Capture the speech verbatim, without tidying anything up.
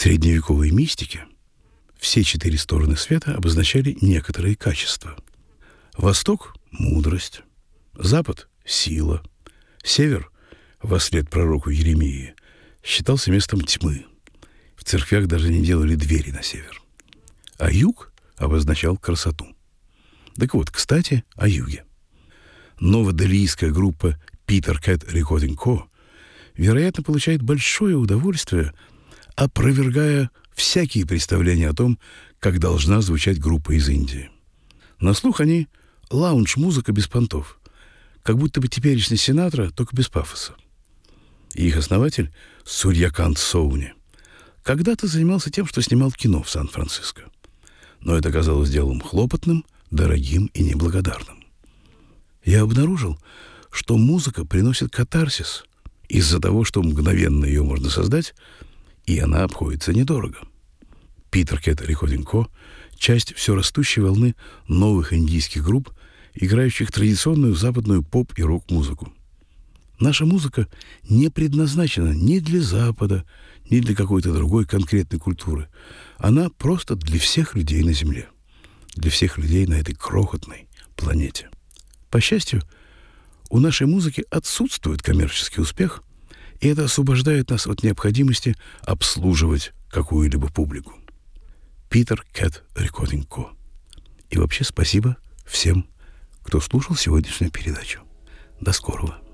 средневековой мистике все четыре стороны света обозначали некоторые качества. Восток – мудрость, Запад – сила, Север, вослед пророку Еремии, считался местом тьмы. В церквях даже не делали двери на север. А Юг обозначал красоту. Так вот, кстати, о Юге. Новоделийская группа Peter Cat Recording Co. вероятно, получает большое удовольствие, опровергая всякие представления о том, как должна звучать группа из Индии. На слух они лаунж-музыка без понтов, как будто бы теперешний Синатра, только без пафоса. И их основатель, Сурьякант Соуни, когда-то занимался тем, что снимал кино в Сан-Франциско. Но это оказалось делом хлопотным, дорогим и неблагодарным. Я обнаружил, что музыка приносит катарсис из-за того, что мгновенно ее можно создать, и она обходится недорого. Peter Cat Recording Co. — часть все растущей волны новых индийских групп, играющих традиционную западную поп- и рок-музыку. Наша музыка не предназначена ни для Запада, ни для какой-то другой конкретной культуры. Она просто для всех людей на Земле, для всех людей на этой крохотной планете. По счастью, у нашей музыки отсутствует коммерческий успех, и это освобождает нас от необходимости обслуживать какую-либо публику. Peter Cat Recording Co. И вообще спасибо всем, кто слушал сегодняшнюю передачу. До скорого.